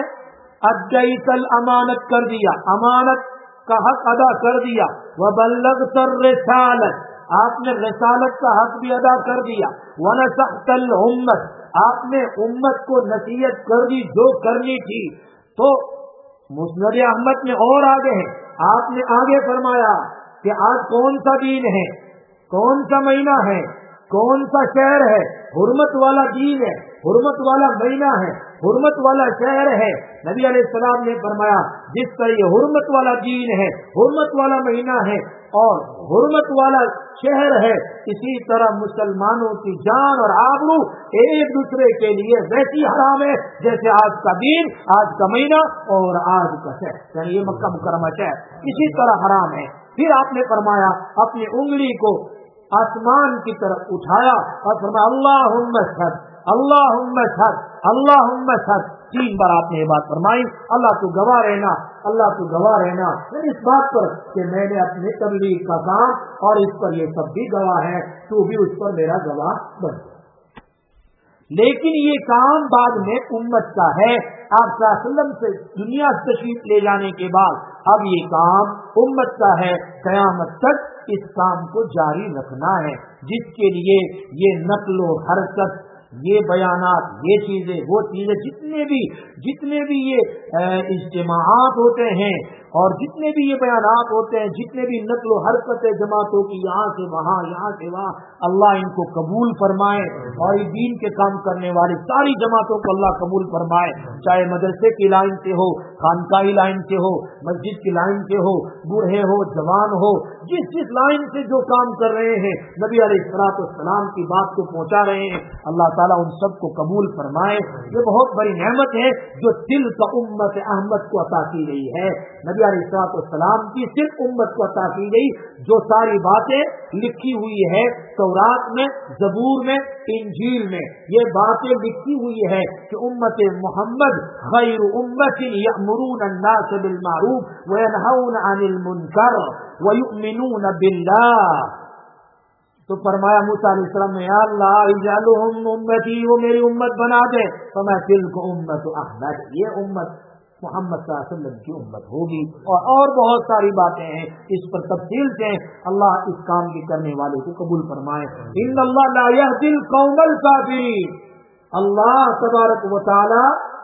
ادیت الامانت کر دیا، امانت کا حق ادا کر دیا، وبلغت الرسالہ، آپ نے رسالت کا حق بھی ادا کر دیا، ونصحت الامت، آپ نے امت کو نصیحت کر دی جو کرنی تھی۔ تو مسند احمد میں اور آگے ہے، آپ نے آگے فرمایا کہ آج کون سا دن ہے، کون سا مہینہ ہے، کون سا شہر ہے، حرمت والا دین ہے، حرمت والا مہینہ ہے، حرمت والا شہر ہے۔ نبی علیہ السلام نے فرمایا جس طرح یہ حرمت والا دین ہے، حرمت والا مہینہ ہے اور حرمت والا شہر ہے، اسی طرح مسلمانوں کی جان اور آبرو ایک دوسرے کے لیے ویسی حرام ہے جیسے آج کا دین، آج کا مہینہ اور آج کا شہر، یعنی یہ مکہ مکرمہ شہر اسی طرح حرام ہے۔ پھر آپ نے فرمایا اپنی انگلی کو آسمان کی طرف اٹھایا اور فرمایا اللہم اشہد، اللہم اشہد، اللہم اشہد، 3 بار آپ نے یہ بات فرمائی، اللہ تو گواہ رہنا، اللہ تو گواہ رہنا، اس بات پر کہ میں نے اپنے تبلیغ کا کام اور اس پر یہ سب بھی گواہ ہے، تو بھی اس پر میرا گواہ بن۔ لیکن یہ کام بعد میں امت کا ہے، آپ صلی اللہ علیہ وسلم سے دنیا تشریف لے جانے کے بعد اب یہ کام امت کا ہے، قیامت تک اس کام کو جاری رکھنا ہے، جس کے لیے یہ نقل و حرکت، یہ بیانات، یہ چیزیں، وہ چیزیں، جتنی जितने भी ये इज्तिमाआत होते हैं और जितने भी ये बयानात होते हैं, जितने भी नक्ल हरकत जमातों की यहाँ से वहाँ अल्लाह इनको कबूल फरमाए और दीन के काम करने वाली सारी जमातों को अल्लाह कबूल फरमाए, चाहे मदरसे की लाइन से हो, खानकाही लाइन से हो, मस्जिद की लाइन से हो, बूढ़े हो, जवान हो, जिस लाइन से जो काम कर रहे हैं, नबी अलैहिस्सलाम की बात को पहुंचा रहे हैं, अल्लाह ताला उन सबको कबूल फरमाए। ये बहुत बड़ी नेमत है जो दिल का उम्मत अहमद को अता की गई है। नबी अलैहिस्सलाम की सिर्फ उम्मत को अता की गई जो सारी बातें लिखी हुई है तौरात में, ज़बूर में, इंजील में, ये बातें लिखी हुई है कि उम्मत मोहम्मद खैर उम्मतिन यअमुरून अन्नास बिल मारूफ व यनहौना अनिल मुनकर व युमिनून बिल्लाह। तो फरमाया मूसा अलैहिस्सलाम ने, या अल्लाह इजअलहुम उम्मती, वो मेरी उम्मत बना दे, तो मैं तिल्क उम्मत अहमद, ये उम्मत मोहम्मद सल्लल्लाहु अलैहि वसल्लम की उम्मत होगी। और बहुत सारी बातें हैं, इस पर तफसील से अल्लाह इस काम के करने वाले को कबूल फरमाए। इन्नल्लाह ला यहदिल कौमल काफिरीन, अल्लाह तबारक व तआला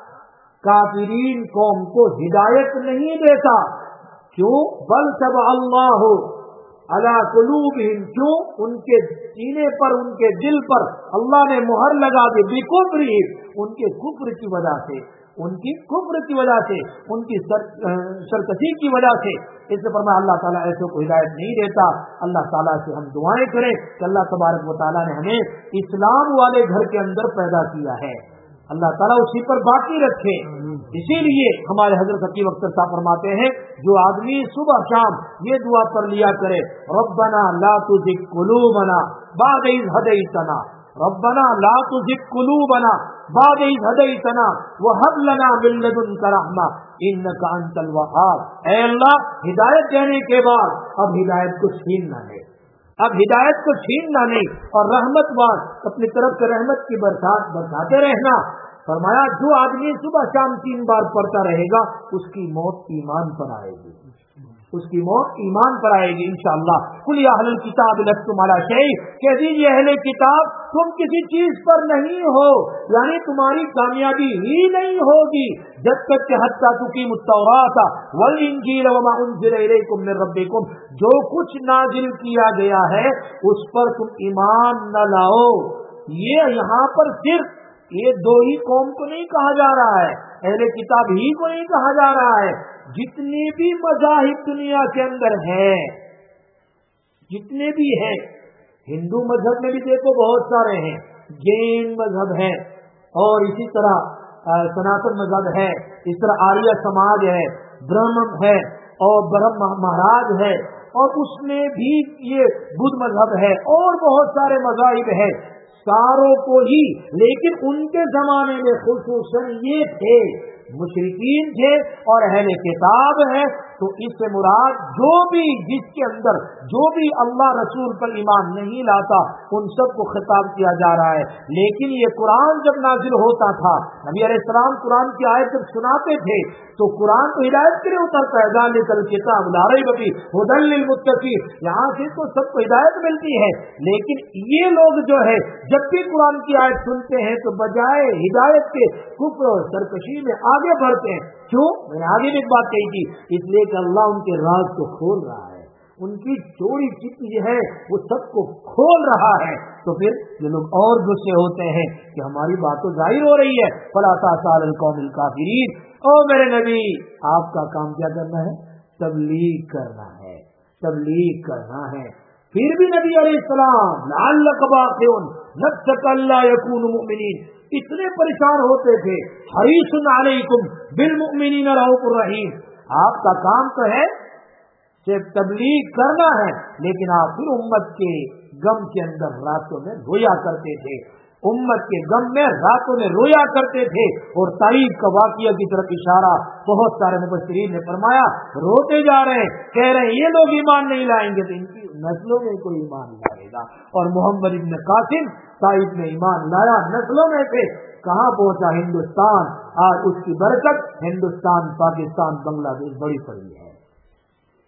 काफिरीन कौम को हिदायत नहीं देता। क्यों? बल तब अल्लाह अला कुलूबिहिम, क्यों? उनके सीने पर, उनके दिल पर अल्लाह ने मुहर लगा दी, बिकुफ्रिहिम, उनके कुफ्र की वजह से, उनकी कुफ्र की वजह से, उनकी सरकशी की वजह से। इससे फरमाया अल्लाह ताला ऐसे को हिदायत नहीं देता। अल्लाह ताला से हम दुआएं करें कि अल्लाह तबारक व तआला ने हमें इस्लाम वाले घर के अंदर पैदा किया है, अल्लाह ताला उसी पर बाकी रखे। इसीलिए हमारे हजरत हकीम अख्तर साहब फरमाते हैं, जो आदमी सुबह शाम ये दुआ कर लिया करे, रब्बना ला तुज़िग कुलूबना बाद इज़ हदैतना, रब्बना ला तुज़िग कुलूबना बाद इज़ हदैतना व हब लना मिन लदुनका रहमा इन्नका अंतल वहाब। ऐ अल्लाह, हिदायत देने के बाद अब हिदायत को छीनना है, अब हिदायत को छीनना नहीं, और रहमत वाद अपनी तरफ से रहमत की बरसात बरसाते रहना। फरमाया जो आदमी सुबह शाम 3 बार पढ़ता रहेगा उसकी मौत ईमान पर आएगी, उसकी मौत ईमान पर आएगी इंशाअल्लाह। कुल या अहलल किताब लस्तुम अला शै, कह दीजिए अहले किताब तुम किसी चीज पर नहीं हो, यानी तुम्हारी कामयाबी ही नहीं होगी जब तक कि हत्ता तुकीमुत तौरात वल इंजील व मा उनज़िला इलैकुम मिन रब्बिकुम, जो कुछ नाजिल किया गया है उस पर तुम ईमान न लाओ। ये यहाँ पर सिर्फ ये 2 ही कौम को नहीं कहा जा रहा है, अहले किताब ही को नहीं कहा जा रहा है, जितनी भी मज़ाहिब दुनिया के अंदर है, जितने भी हैं, हिंदू मजहब में भी देखो बहुत सारे हैं, जैन मजहब है, और इसी तरह सनातन मजहब है, इस तरह आर्य समाज है, ब्राह्मण है और ब्रह्म महाराज है, और उसमें भी ये बुद्ध मजहब है और बहुत सारे मज़ाहिब है, सारों को ही। लेकिन उनके जमाने में खुसूसन ये थे, मुशरिकीन थे और अहले किताब है, तो इससे मुराद जो भी जिसके अंदर जो भी अल्लाह रसूल पर ईमान नहीं लाता उन सबको खिताब किया जा रहा है। लेकिन ये कुरान जब नाजिल होता था, नबी अलैहिस्सलाम कुरान की आयत जब सुनाते थे तो कुरान तो हिदायत के लिए उतरता है, ज़ालिकल किताब ला रैब फीह हुदल लिल मुत्तकीन, यहाँ से तो सबको हिदायत मिलती है। लेकिन ये लोग जो है जब भी कुरान की आयत सुनते हैं तो बजाय हिदायत के कुफ्र और सरकशी में आगे बढ़ते हैं। क्यों? मैंने आगे भी एक बात कही थी, इसलिए कि अल्लाह उनके राज को खोल रहा है, उनकी चोरी जितनी है वो सबको खोल रहा है। तो फिर ये लोग और गुस्से होते हैं कि हमारी बात तो जाहिर हो रही है, फला तासाल कौमिल काफिरीन। ओ मेरे नबी, आपका काम क्या करना है? तबलीग करना है, तबलीग करना है। फिर भी नबी अलैहिस्सलाम लअल्लक बाक़िउन नफ्सक अल्ला यकूनु मुमिनीन इतने परेशान होते थे, हरीसुन अलैकुम बिल मुमिनीन रऊफुर रहीम। आपका काम तो है सिर्फ तबलीग करना है, लेकिन आप फिर उम्मत के गम के अंदर रातों में रोया करते थे, उम्मत के गम में रातों में रोया करते थे। और तारीफ का वाक़िया की तरफ इशारा बहुत सारे मुफस्सिरीन ने फरमाया, रोते जा रहे हैं, कह रहे हैं ये लोग ईमान नहीं लाएंगे तो इनकी नस्लों में कोई ईमान लाएगा। और मोहम्मद इब्न कासिम ताइफ में ईमान लाया नस्लों में से, कहाँ पहुंचा? हिंदुस्तान। आज उसकी बरकत हिंदुस्तान, पाकिस्तान, बांग्लादेश बड़ी पड़ी है।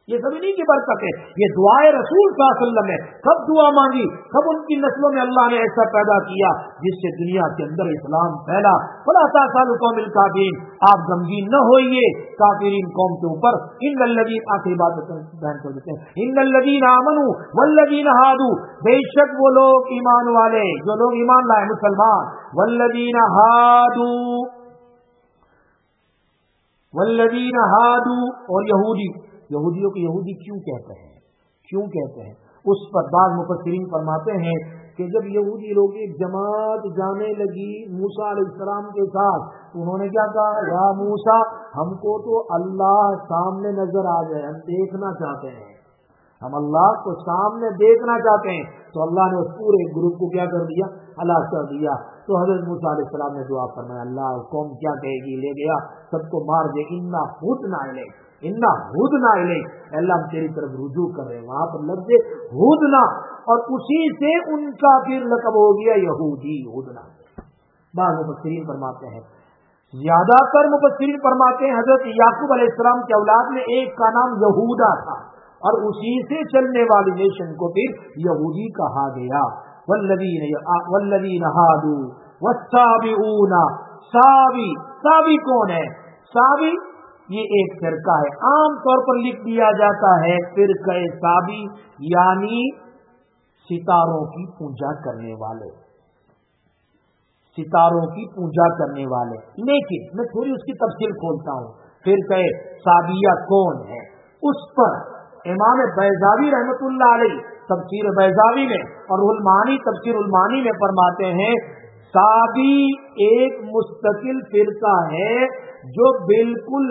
یہ سب انہیں کی برکت ہے. یہ دعائے رسول صلی اللہ علیہ وسلم ہے. کب دعا مانگی؟ کب ان کی نسلوں میں اللہ نے ایسا پیدا کیا جس سے دنیا کے اندر اسلام پھیلا. فلا تأسوا قوم الکافرین، آپ غمگین نہ ہوئیے کافرین قوم کے اوپر. ان الذین، آخری بات بیان کر دیتے ہیں، ان الذین آمنوا والذین ہادوا، بے شک وہ لوگ ایمان والے جو لوگ ایمان لائے مسلمان، والذین ہادوا، والذین ہادوا، اور یہودیوں کو یہودی کیوں کہتے ہیں؟ اس پر بعض مفسرین فرماتے ہیں کہ جب یہودی لوگ ایک جماعت جانے لگی موسیٰ علیہ السلام کے ساتھ، تو انہوں نے کیا کہا؟ یا موسیٰ، ہم کو تو اللہ سامنے نظر آ جائے، ہم دیکھنا چاہتے ہیں، ہم اللہ کو سامنے دیکھنا چاہتے ہیں. تو اللہ نے اس پورے گروپ کو کیا کر دیا؟ ہلاک کر دیا. تو حضرت موسیٰ علیہ السلام نے دعا فرمایا، اللہ قوم کیا کہے گی، لے گیا سب کو مار دے. انا ہدنا الیک، اللہ ہم تیری طرف رجوع کر رہے ہیں. وہاں پر لفظ ہدنا، اور اسی سے ان کا پھر لقب ہو گیا یہودی. ہدنا بعض مفسرین فرماتے ہیں، زیادہ تر مفسرین فرماتے ہیں حضرت یعقوب علیہ السلام کی اولاد میں ایک کا نام یہودا تھا، اور اسی سے چلنے والی نیشن کو پھر یہودی کہا گیا. والذین ہادوا والسابئون، سابی کون ہے؟ سابی یہ ایک فرقہ ہے، عام طور پر لکھ دیا جاتا ہے فرقہ سابی، یعنی ستاروں کی پوجا کرنے والے، لیکن میں تھوڑی اس کی تفصیل کھولتا ہوں. فرقہ سابیہ کون ہے؟ اس پر امام بیضاوی رحمۃ اللہ علیہ تفسیر بیضاوی میں اور تفسیر المعانی میں فرماتے ہیں، سابی ایک مستقل فرقہ ہے جو بالکل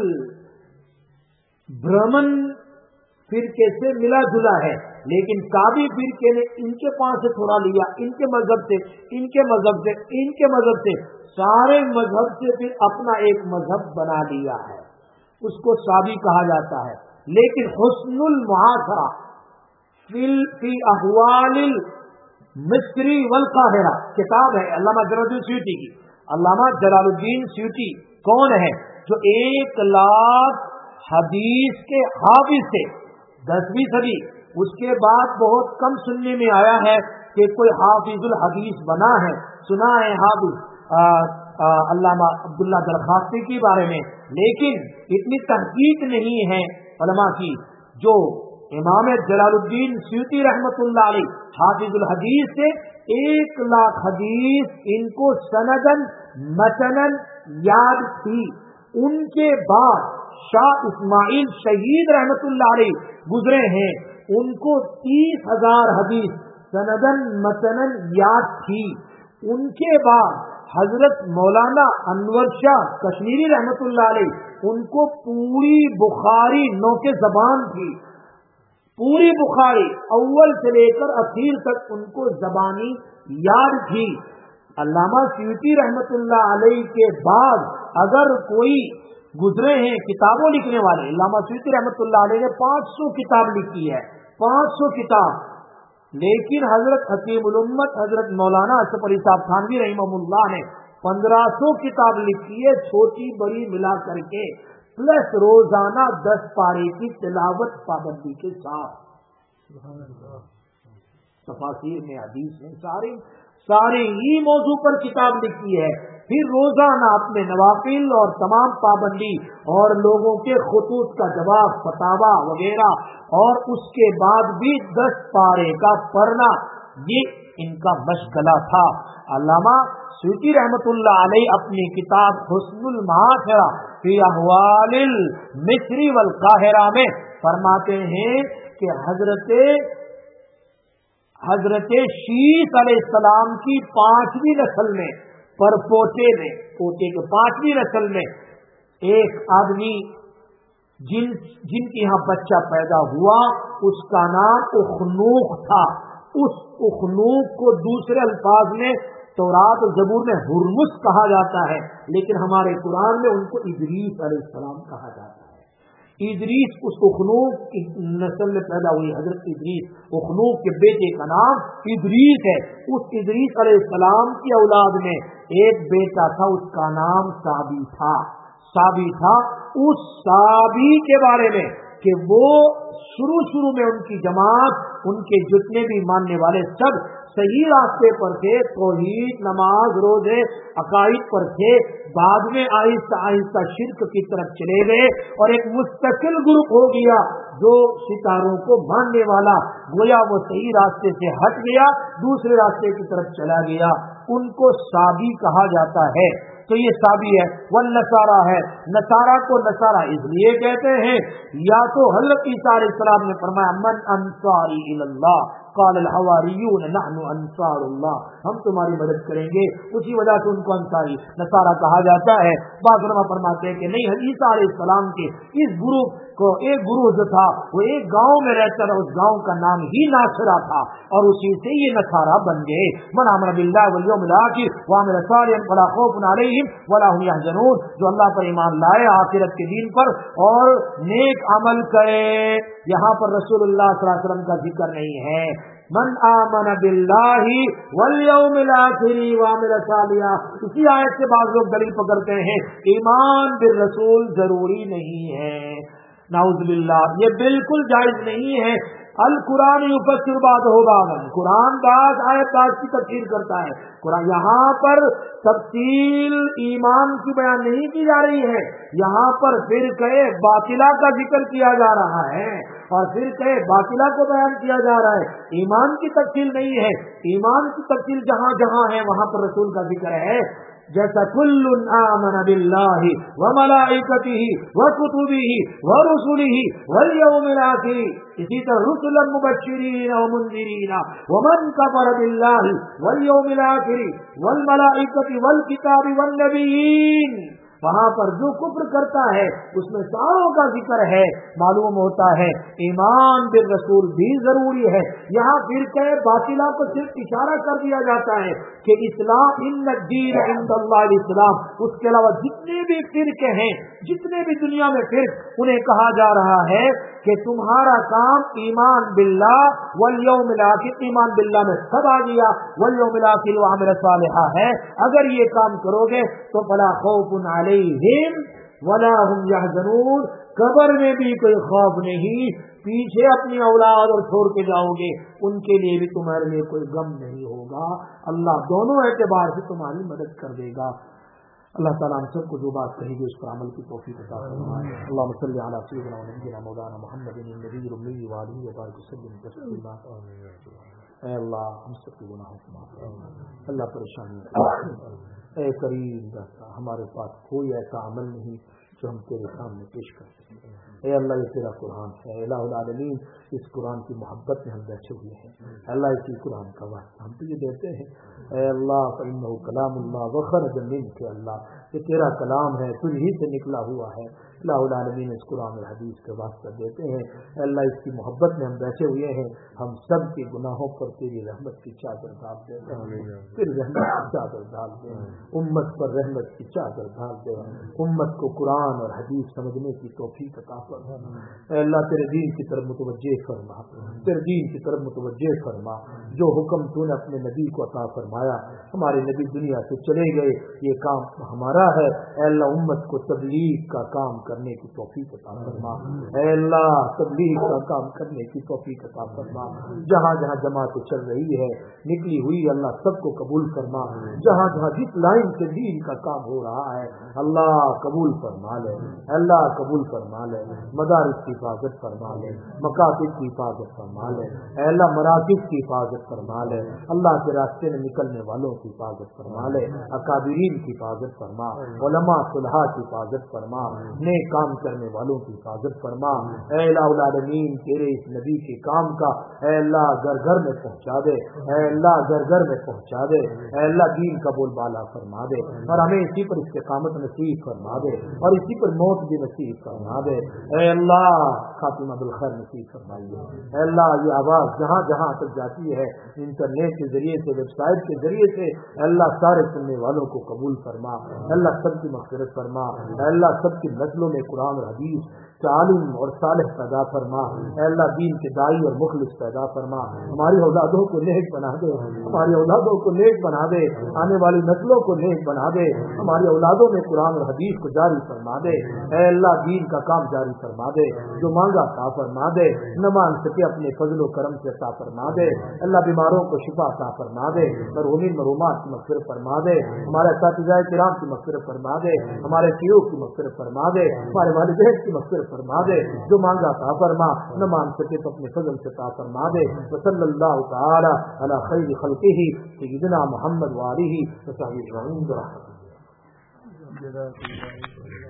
برہمن فرقے سے ملا جلا ہے، لیکن سابی فرقے نے ان کے پاس سے تھوڑا لیا، ان کے مذہب سے، ان کے مذہب سے، ان کے مذہب سے، سارے مذہب سے پھر اپنا ایک مذہب بنا لیا ہے. اس کو سابی کہا جاتا ہے. لیکن حسن المعاشرہ فی احوال المصری والقاہرہ کتاب ہے علامہ جلال الدین سیوطی کی. علامہ جلال الدین سیوطی کون ہے؟ جو 1,00,000 حدیث کے حافظ تھے 10ویں صدی. اس کے بعد بہت کم سننے میں آیا ہے کہ کوئی حافظ الحدیث بنا ہے. سنا ہے حافظ علامہ عبداللہ درخاستی کے بارے میں، لیکن اتنی تحقیق نہیں ہے علماء کی جو امام جلال الدین سیوطی رحمۃ اللہ علیہ حافظ الحدیث سے 1,00,000 حدیث ان کو سندن متنن یاد تھی. ان کے بعد شاہ اسماعیل شہید رحمۃ اللہ علیہ گزرے ہیں، ان کو 30,000 حدیث سندن متنن یاد تھی. ان کے بعد حضرت مولانا انور شاہ کشمیری رحمۃ اللہ علیہ، ان کو پوری بخاری نوک زبان تھی، پوری بخاری اول سے لے کر اخیر تک ان کو زبانی یاد تھی. علامہ سیوطی رحمۃ اللہ علیہ کے بعد اگر کوئی گزرے ہیں کتابوں لکھنے والے، علامہ سیوطی رحمۃ اللہ علیہ نے 500 کتاب لکھی ہے، 500 کتاب. لیکن حضرت حکیم الامت حضرت مولانا اشرف علی صاحب تھانوی رحمہ اللہ نے 1500 کتاب لکھی ہے، چھوٹی بڑی ملا کر کے، پلس روزانہ 10 پارے کی تلاوت پابندی کے ساتھ. تفاسیر میں، حدیث میں، سارے ہی موضوع پر کتاب لکھی ہے. پھر روزانہ اپنے نوافل اور تمام پابندی اور لوگوں کے خطوط کا جواب، فتاوا وغیرہ، اور اس کے بعد بھی 10 پارے کا پڑھنا، یہ ان کا مشغلہ تھا. علامہ سیوطی رحمۃ اللہ علیہ اپنی کتاب حسن المعاشرہ فی احوال المصری والقاہرہ میں فرماتے ہیں کہ حضرت شیث علیہ السلام کی 5ویں نسل میں، پر پوتے کے 5ویں نسل میں ایک آدمی جن کے یہاں بچہ پیدا ہوا، اس کا نام اخنوخ تھا. اس اخنوخ کو دوسرے الفاظ میں تورات و زبور میں ہرمس کہا جاتا ہے، لیکن ہمارے قرآن میں ان کو ادریس علیہ السلام کہا جاتا ہے. ادریس اس اخنوخ کی نسل میں پیدا ہوئی. حضرت ادریس، اخنوخ کے بیٹے کا نام ادریس ہے. اس ادریس علیہ السلام کی اولاد میں ایک بیٹا تھا، اس کا نام سابی تھا. اس سابی کے بارے میں کہ وہ شروع میں ان کی جماعت، ان کے جتنے بھی ماننے والے سب صحیح راستے پر تھے، توحید، نماز، روزے، عقائد پر تھے، بعد میں آہستہ آہستہ شرک کی طرف چلے گئے اور ایک مستقل گروپ ہو گیا جو ستاروں کو ماننے والا، گویا وہ صحیح راستے سے ہٹ گیا، دوسرے راستے کی طرف چلا گیا، ان کو صابی کہا جاتا ہے۔ تو یہ صابی ہے، والنصارہ ہے، نصارہ کو نصارہ اس لیے کہتے ہیں، یا تو حضرت عیسیٰ علیہ السلام نے فرمایا من انصاری الی اللہ قال الحواریون نحن انصار اللہ، ہم تمہاری مدد کریں گے، اسی وجہ سے ان کو انصاری نصارہ کہا جاتا ہے۔ بعض علماء فرماتے ہیں کہ نہیں، عیسیٰ علیہ السلام کے اس گروپ کو، ایک گروہ جو تھا وہ ایک گاؤں میں رہتا تھا، اس گاؤں کا نام ہی ناصرہ تھا اور اسی سے یہ نصارہ بن گئے۔ من آمن باللہ والیوم الآخر وعمل صالحا فلا خوف علیہم ولا هم یحزنون، جو اللہ پر ایمان لائے، آخرت کے دین پر، اور نیک عمل کرے۔ یہاں پر رسول اللہ صلی اللہ علیہ وسلم کا ذکر نہیں ہے۔ من آمن باللہ والیوم الآخر وعمل صالحا، اسی آیت سے بعض لوگ دلیل پکڑتے ہیں ایمان بالرسول ضروری نہیں ہے۔ نعوذ باللہ، یہ بالکل جائز نہیں ہے۔ القرآن یفسر بعضہ بعضا، قرآن بعض آیت بعض کی تفسیر کرتا ہے۔ قرآن یہاں پر تفصیل ایمان کی بیان نہیں کی جا رہی ہے، یہاں پر فرقہ باطلہ کا ذکر کیا جا رہا ہے اور فرقہ باطلہ کو بیان کیا جا رہا ہے، ایمان کی تفصیل نہیں ہے۔ ایمان کی تفصیل جہاں جہاں ہے وہاں پر رسول کا ذکر ہے، جیسا کل آمن باللہ وملائکتہ وکتبہ ورسلہ والیوم الآخر، اسی طرح رسلا مبشرین ومنذرین ومن کفر باللہ والیوم الآخر والملائکۃ والکتاب والنبیین، وہاں پر جو کفر کرتا ہے اس میں ساروں کا ذکر ہے۔ معلوم ہوتا ہے ایمان بالرسول بھی ضروری ہے۔ یہاں فرقہ باطلہ کو صرف اشارہ کر دیا جاتا ہے کہ اسلام ان الدین عند اللہ الاسلام، اس کے علاوہ جتنے بھی فرقے ہیں، جتنے بھی دنیا میں فرق، انہیں کہا جا رہا ہے کہ تمہارا کام ایمان باللہ والیوم الآخر، ایمان باللہ میں سب آ گیا، والیوم الآخر وعمل صالحا ہے، اگر یہ کام کرو گے تو فلا خوف علیہم ولا هم یحزنون، قبر میں بھی کوئی خوف نہیں، پیچھے اپنی اولاد اور چھوڑ کے جاؤ گے ان کے لیے بھی تمہارے لیے کوئی غم نہیں ہوگا، اللہ دونوں اعتبار سے تمہاری مدد کر دے گا۔ اللہ تعالیٰ ہم سب کو جو بات کہی گئی اس پر عمل کی توفیق عطا فرمائے۔ اللہم صلی علی سیدنا و نبینا مولانا محمد النبی الامی وآلہ وبارک وسلم تسلیما۔ اے اللہ ہم سب کے گناہوں کو معاف فرما، اللہ پریشانی، اے کریم دستا، ہمارے پاس کوئی ایسا عمل نہیں جو ہم تیرے سامنے پیش کر سکیں۔ اے اللہ یہ تیرا قرآن ہے، الہ العالمین، اس قرآن کی محبت میں ہم بیٹھے ہوئے ہیں، اللہ اسی قرآن کا واسطہ ہم تجھے دیتے ہیں۔ اے اللہ فإنہ کلام اللہ وخرج منک، اللہ یہ تیرا کلام ہے، تجھ ہی سے نکلا ہوا ہے، الہ العالمین اس قرآن اور حدیث کا واسطہ دیتے ہیں۔ اے اللہ اس کی محبت میں ہم بیٹھے ہوئے ہیں، ہم سب کے گناہوں پر تیری رحمت کی چادر ڈال دے، پھر رحمت کی چادر ڈال دے، امت پر رحمت کی چادر ڈال دے، امت کو قرآن اور حدیث سمجھنے کی توفیق عطا فرما۔ اے اللہ تیرے دین کی طرف متوجہ فرما، تیرے دین کی طرف متوجہ فرما، جو حکم تو نے اپنے نبی کو عطا فرمایا، ہمارے نبی دنیا سے چلے گئے، یہ کام ہمارا ہے، اے اللہ امت کو تبلیغ کا کام کرنے کی توفیق عطا فرما، اے اللہ تبلیغ کا کام کرنے کی توفیق عطا فرما، جہاں جہاں جماعت چل رہی ہے نکلی ہوئی اللہ سب کو قبول فرما، جہاں جہاں جس لائن سے دین کا کام ہو رہا ہے اللہ قبول فرما لے، اللہ قبول فرما لے، مدارس کی حفاظت فرما لے، مکاتب کی حفاظت فرما لے، اے اللہ مراکز کی حفاظت فرما لے، اللہ کے راستے میں نکلنے والوں کی حفاظت فرما لے، اکابرین کی حفاظت فرما، علماء صلحاء کی حفاظت فرما، نیک کام کرنے والوں کی حفاظت فرما، اے الہ العالمین تیرے اس نبی کے کام کا اے اللہ گھر گھر میں پہنچا دے، اے اللہ گھر گھر میں پہنچا دے، اے اللہ دین کا بول بالا فرما دے، اور ہمیں اسی پر استقامت نصیب فرما دے، اور اسی پر موت بھی نصیب فرما دے، اے اللہ خاتمہ بالخیر نصیب فرمائیے، اے اللہ یہ آواز جہاں جہاں تک جاتی ہے انٹرنیٹ کے ذریعے سے، ویب سائٹ کے ذریعے سے، اے اللہ سارے سننے والوں کو قبول فرما، اے اللہ سب کی مغفرت فرما، اے اللہ سب کی نسلوں میں قرآن اور حدیث کے عالم اور صالح پیدا فرما، اے اللہ دین کے دائی اور مخلص پیدا فرما، ہماری اولادوں کو نیک بنا دے، ہماری اولادوں کو نیک بنا دے، آنے والی نسلوں کو نیک بنا دے، ہماری اولادوں میں قرآن اور حدیث کو جاری فرما دے، اے اللہ دین کا کام جاری جاری فرما دے، جو مانگا عطا فرما دے، نہ مان سکے اپنے فضل و کرم سے عطا فرما دے، اللہ بیماروں کو شفا عطا فرما دے، مرحومین مرحومات کی مغفرت فرما دے، ہمارے اساتذہ کرام کی مغفرت فرما دے، ہمارے شیوخ کی مغفرت فرما دے، ہمارے والدین کی مغفرت فرما دے، جو مانگا عطا فرما، نہ مان سکے تو اپنے فضل سے عطا فرما دے۔ وصلی اللہ تعالی علی خیر خلقہ سیدنا محمد وآلہ وصحبہ اجمعین برحمتہ۔